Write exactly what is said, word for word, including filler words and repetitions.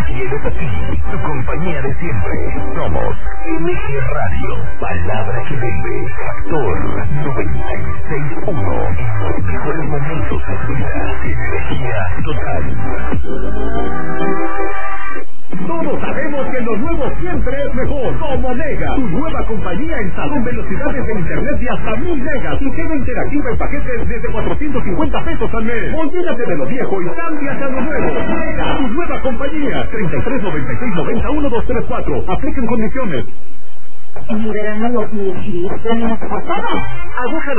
tienes a ti, tu compañía de siempre. Somos M G Radio, palabra que vende. Factor noventa y seis punto uno. Los mejores momentos de tu vida. Energía total. Todos sabemos que lo nuevo siempre es mejor. Como Mega, tu nueva compañía en salón, velocidades de internet de hasta mil megas y tema interactiva en paquetes desde cuatrocientos cincuenta pesos al mes. Olvídate de lo viejo y cámbiate a lo nuevo. Mega, tu nueva compañía. treinta y tres noventa y seis noventa uno dos tres cuatro. Apliquen condiciones. En el verano dos mil dieciséis, la pasada. Aguja